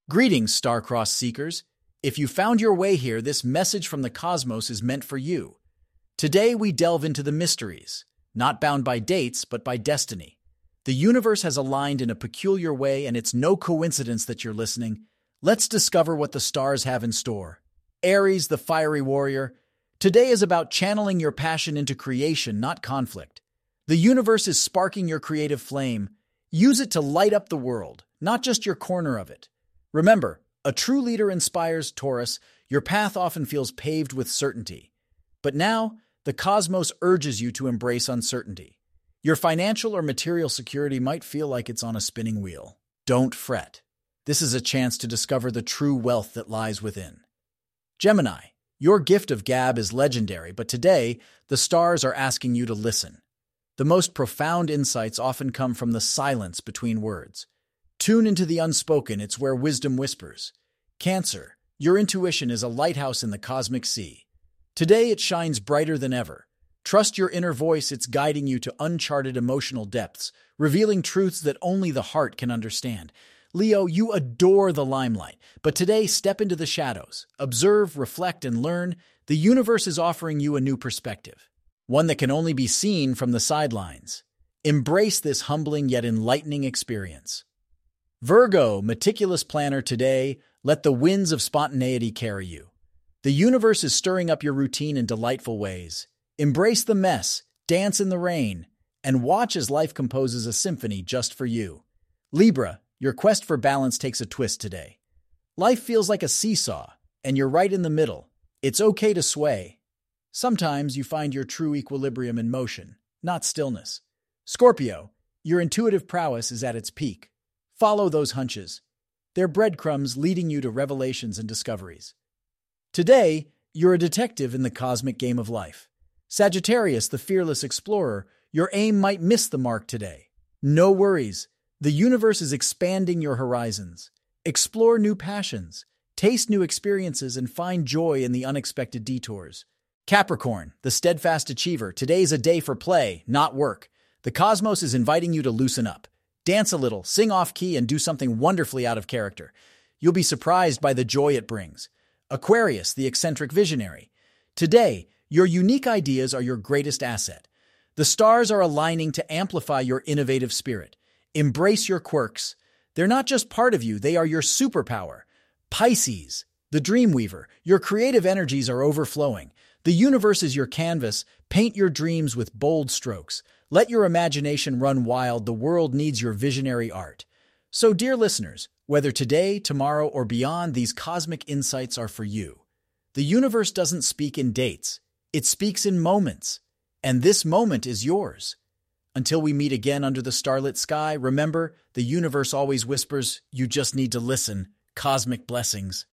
Greetings, star-crossed seekers. If you found your way here, this message from the cosmos is meant for you. Today we delve into the mysteries, not bound by dates, but by destiny. The universe has aligned in a peculiar way, and it's no coincidence that you're listening. Let's discover what the stars have in store. Aries, the fiery warrior. Today is about channeling your passion into creation, not conflict. The universe is sparking your creative flame. Use it to light up the world, not just your corner of it. Remember, a true leader inspires. Taurus. Your path often feels paved with certainty. But now, the cosmos urges you to embrace uncertainty. Your financial or material security might feel like it's on a spinning wheel. Don't fret. This is a chance to discover the true wealth that lies within. Gemini, your gift of gab is legendary, but today, the stars are asking you to listen. The most profound insights often come from the silence between words. Tune into the unspoken, it's where wisdom whispers. Cancer, your intuition is a lighthouse in the cosmic sea. Today it shines brighter than ever. Trust your inner voice, it's guiding you to uncharted emotional depths, revealing truths that only the heart can understand. Leo, you adore the limelight, but today step into the shadows. Observe, reflect, and learn. The universe is offering you a new perspective, one that can only be seen from the sidelines. Embrace this humbling yet enlightening experience. Virgo, meticulous planner, today, let the winds of spontaneity carry you. The universe is stirring up your routine in delightful ways. Embrace the mess, dance in the rain, and watch as life composes a symphony just for you. Libra, your quest for balance takes a twist today. Life feels like a seesaw, and you're right in the middle. It's okay to sway. Sometimes you find your true equilibrium in motion, not stillness. Scorpio, your intuitive prowess is at its peak. Follow those hunches. They're breadcrumbs leading you to revelations and discoveries. Today, you're a detective in the cosmic game of life. Sagittarius, the fearless explorer, your aim might miss the mark today. No worries. The universe is expanding your horizons. Explore new passions, taste new experiences, and find joy in the unexpected detours. Capricorn, the steadfast achiever, today's a day for play, not work. The cosmos is inviting you to loosen up. Dance a little, sing off-key, and do something wonderfully out of character. You'll be surprised by the joy it brings. Aquarius, the eccentric visionary. Today, your unique ideas are your greatest asset. The stars are aligning to amplify your innovative spirit. Embrace your quirks. They're not just part of you, they are your superpower. Pisces, the dreamweaver, your creative energies are overflowing. The universe is your canvas. Paint your dreams with bold strokes. Let your imagination run wild. The world needs your visionary art. So, dear listeners, whether today, tomorrow, or beyond, these cosmic insights are for you. The universe doesn't speak in dates. It speaks in moments. And this moment is yours. Until we meet again under the starlit sky, remember, the universe always whispers, you just need to listen. Cosmic blessings.